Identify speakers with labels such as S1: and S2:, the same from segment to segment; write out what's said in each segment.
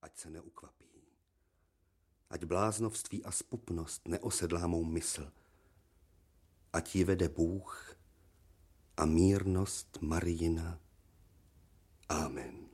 S1: ať se neukvapí. Ať bláznovství a spupnost neosedlá mou mysl. Ať ji vede Bůh a mírnost Marijina. Amen.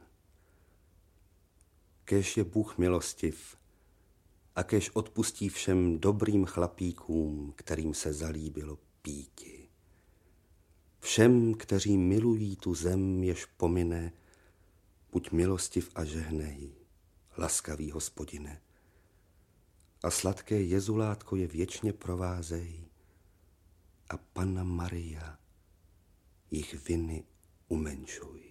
S1: Kéž je Bůh milostiv a kéž odpustí všem dobrým chlapíkům, kterým se zalíbilo píti. Všem, kteří milují tu zem, jež pomine, buď milostiv a žehnej, laskavý Hospodine. A sladké jezulátko je věčně provázej a Panna Maria jich viny umenšuj.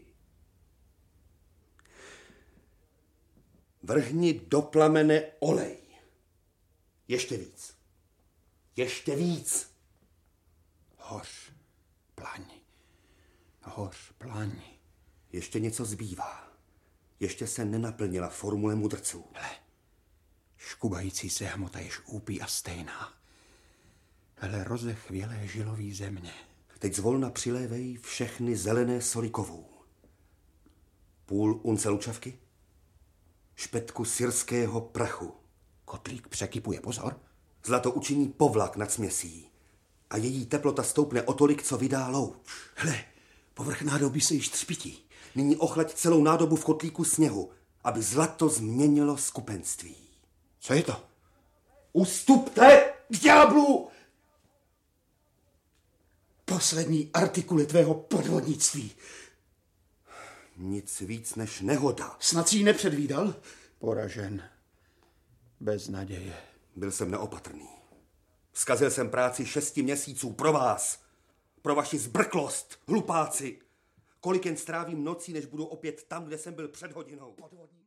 S1: Vrhni do plamene olej. Ještě víc. Ještě víc.
S2: Hoř, plaň. Hoř, plaň.
S1: Ještě něco zbývá. Ještě se nenaplnila formule mudrců.
S2: Hle, škubající se hmota jež úpí a stejná. Hle, rozechvělé žilový země.
S1: Teď zvolna přilévej všechny zelené soli kovů. Půl unce lučavky, špetku syrského prachu.
S2: Kotlík překypuje, pozor.
S1: Zlato učiní povlak nad směsí a její teplota stoupne o tolik, co vydá louč.
S2: Hle, povrch nádoby se již třpití.
S1: Nyní ochlaď celou nádobu v kotlíku sněhu, aby zlato změnilo skupenství.
S2: Co je to?
S1: Ustupte k ďáblu!
S2: Poslední artikuly tvého podvodnictví.
S1: Nic víc než nehoda.
S2: Snad si ji nepředvídal? Poražen. Bez naděje.
S1: Byl jsem neopatrný. Zkazil jsem práci 6 měsíců pro vás. Pro vaši zbrklost, hlupáci. Kolik jen strávím nocí, než budu opět tam, kde jsem byl před hodinou.